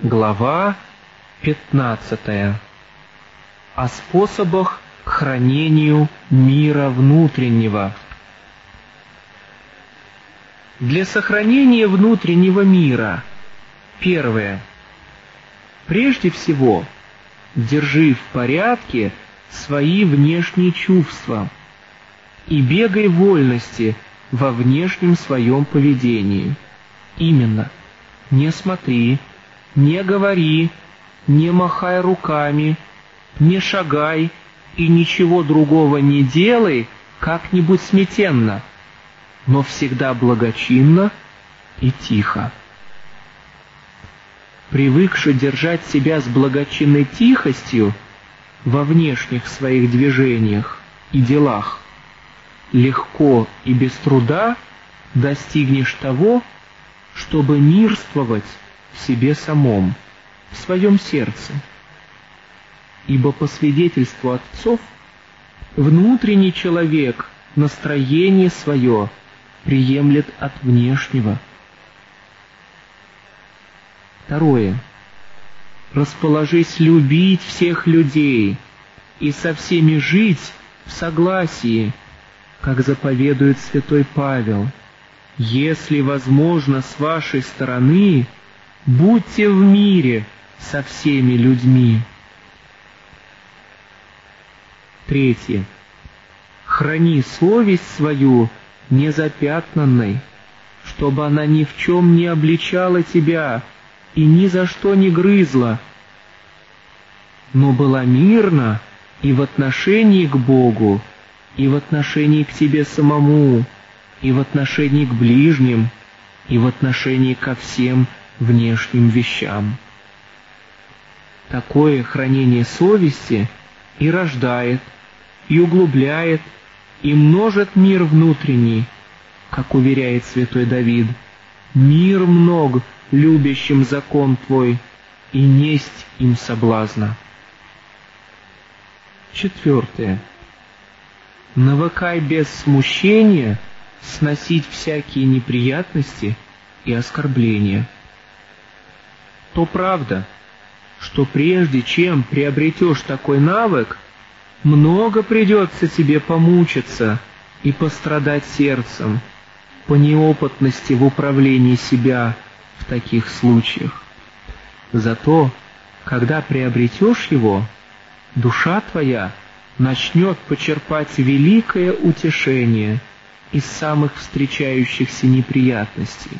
Глава 15. О способах к хранению мира внутреннего. Для сохранения внутреннего мира. Первое. Прежде всего, держи в порядке свои внешние чувства и бегай в вольности во внешнем своем поведении. Именно, не смотри, не говори, не махай руками, не шагай и ничего другого не делай как-нибудь смятенно, но всегда благочинно и тихо. Привыкши держать себя с благочинной тихостью во внешних своих движениях и делах, легко и без труда достигнешь того, чтобы мирствовать в себе самом, в своем сердце. Ибо по свидетельству отцов, внутренний человек настроение свое приемлет от внешнего. Второе. Расположись любить всех людей и со всеми жить в согласии, как заповедует святой Павел. Если возможно с вашей стороны, будьте в мире со всеми людьми. Третье. Храни совесть свою незапятнанной, чтобы она ни в чем не обличала тебя и ни за что не грызла, но была мирна и в отношении к Богу, и в отношении к тебе самому, и в отношении к ближним, и в отношении ко всем внешним вещам. Такое хранение совести и рождает, и углубляет, и множит мир внутренний, как уверяет святой Давид: «Мир много любящим закон Твой, и несть им соблазна». Четвертое. Навыкай без смущения сносить всякие неприятности и оскорбления. То правда, что прежде чем приобретешь такой навык, много придется тебе помучиться и пострадать сердцем по неопытности в управлении себя в таких случаях. Зато, когда приобретешь его, душа твоя начнет почерпать великое утешение из самых встречающихся неприятностей.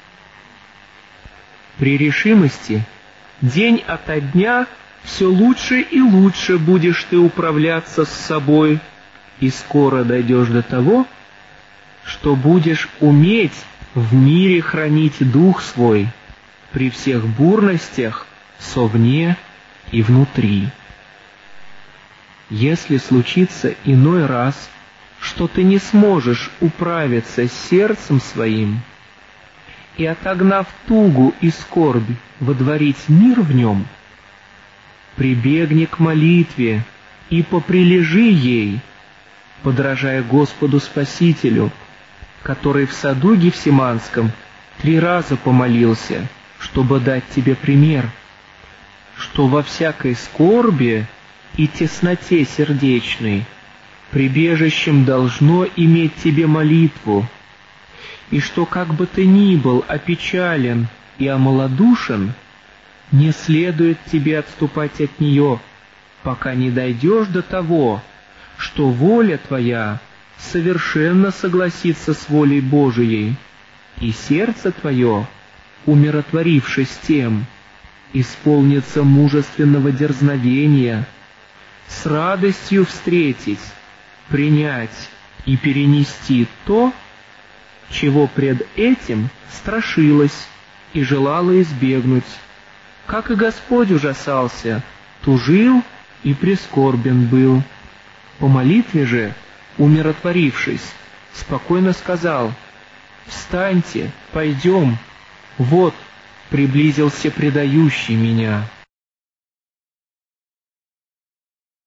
При решимости день ото дня все лучше и лучше будешь ты управляться с собой, и скоро дойдешь до того, что будешь уметь в мире хранить дух свой при всех бурностях совне и внутри. Если случится иной раз, что ты не сможешь управиться с сердцем своим и, отогнав тугу и скорбь, водворить мир в нем, прибегни к молитве и поприлежи ей, подражая Господу Спасителю, который в саду Гефсиманском 3 раза помолился, чтобы дать тебе пример, что во всякой скорби и тесноте сердечной прибежищем должно иметь тебе молитву, и что как бы ты ни был опечален и омалодушен, не следует тебе отступать от нее, пока не дойдешь до того, что воля твоя совершенно согласится с волей Божией, и сердце твое, умиротворившись тем, исполнится мужественного дерзновения, с радостью встретить, принять и перенести то, чего пред этим страшилась и желала избегнуть, как и Господь ужасался, тужил и прискорбен был. По молитве же, умиротворившись, спокойно сказал: «Встаньте, пойдем, вот приблизился предающий меня».